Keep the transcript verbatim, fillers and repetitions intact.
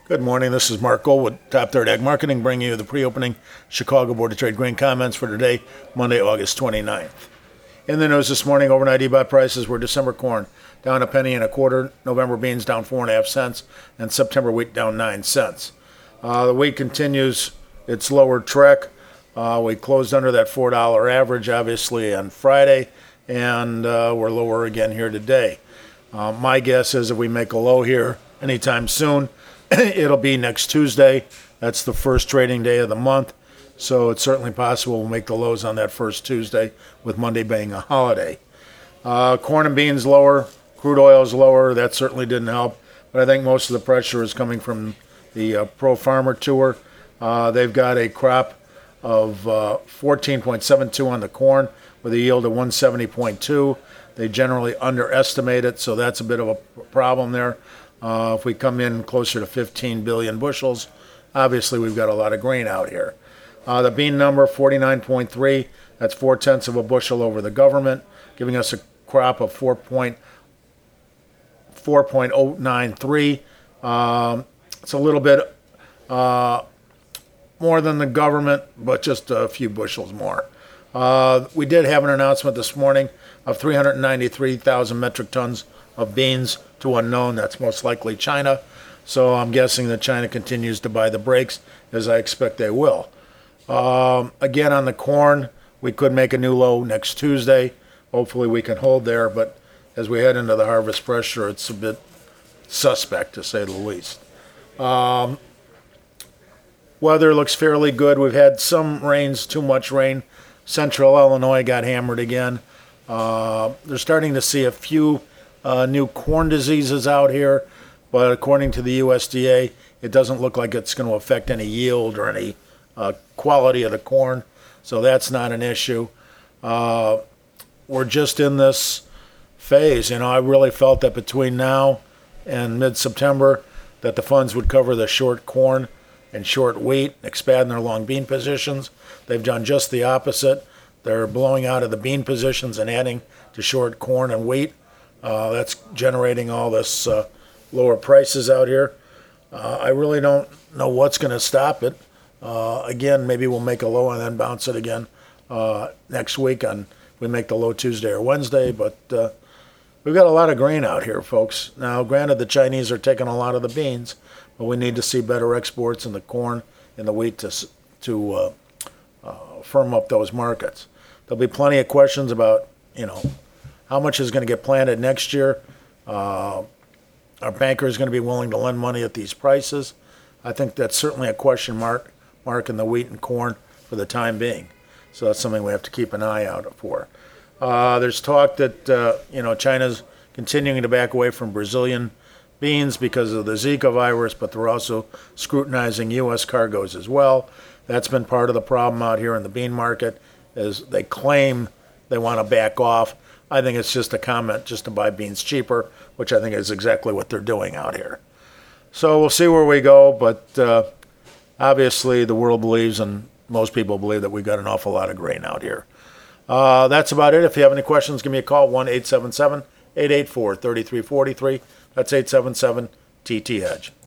Good morning. This is Mark Gold with Top Third Ag Marketing, bringing you the pre-opening Chicago Board of Trade grain comments for today, Monday, August twenty-ninth. In the news this morning, overnight E B O T prices were December corn down a penny and a quarter, November beans down four and a half cents, and September wheat down nine cents. Uh, the wheat continues its lower trek. Uh, we closed under that four dollar average, obviously, on Friday, and uh, we're lower again here today. Uh, my guess is if we make a low here anytime soon, it'll be next Tuesday. That's the first trading day of the month, so it's certainly possible we'll make the lows on that first Tuesday, with Monday being a holiday. Uh, corn and beans lower, crude oil is lower. That certainly didn't help, but I think most of the pressure is coming from the uh, Pro Farmer Tour. Uh, they've got a crop of uh, fourteen point seven two on the corn with a yield of one seventy point two. They generally underestimate it, so that's a bit of a problem there. Uh, if we come in closer to fifteen billion bushels, obviously we've got a lot of grain out here. Uh, the bean number, forty-nine point three, that's four-tenths of a bushel over the government, giving us a crop of four point oh nine three. Um, it's a little bit uh, more than the government, but just a few bushels more. Uh, we did have an announcement this morning of three hundred ninety-three thousand metric tons of beans to unknown. That's most likely China. So I'm guessing that China continues to buy the breaks, as I expect they will. Um, again, on the corn, we could make a new low next Tuesday. Hopefully we can hold there, but as we head into the harvest pressure, it's a bit suspect, to say the least. Um, weather looks fairly good. We've had some rains, too much rain. Central Illinois got hammered again. Uh, they're starting to see a few uh, new corn diseases out here, but according to the U S D A, it doesn't look like it's going to affect any yield or any uh, quality of the corn, so that's not an issue. Uh, we're just in this phase. You know, I really felt that between now and mid-September that the funds would cover the short corn and short wheat, expand their long bean positions. They've done just the opposite. They're blowing out of the bean positions and adding to short corn and wheat. Uh, that's generating all this uh, lower prices out here. Uh, I really don't know what's going to stop it. Uh, again, maybe we'll make a low and then bounce it again uh, next week on we make the low Tuesday or Wednesday. But uh, we've got a lot of grain out here, folks. Now, granted, the Chinese are taking a lot of the beans, but we need to see better exports in the corn and the wheat to to uh, uh, firm up those markets. There'll be plenty of questions about, you know, how much is going to get planted next year. Uh, are bankers going to be willing to lend money at these prices? I think that's certainly a question mark, mark in the wheat and corn for the time being. So that's something we have to keep an eye out for. Uh, there's talk that, uh, you know, China's continuing to back away from Brazilian beans because of the Zika virus, but they're also scrutinizing U S cargoes as well. That's been part of the problem out here in the bean market, is they claim they want to back off. I think it's just a comment just to buy beans cheaper, which I think is exactly what they're doing out here. So we'll see where we go, but uh, obviously the world believes, and most people believe, that we've got an awful lot of grain out here. Uh, that's about it. If you have any questions, give me a call, one eight seven seven, eight eight four, three three four three. That's eight seven seven T T Hedge.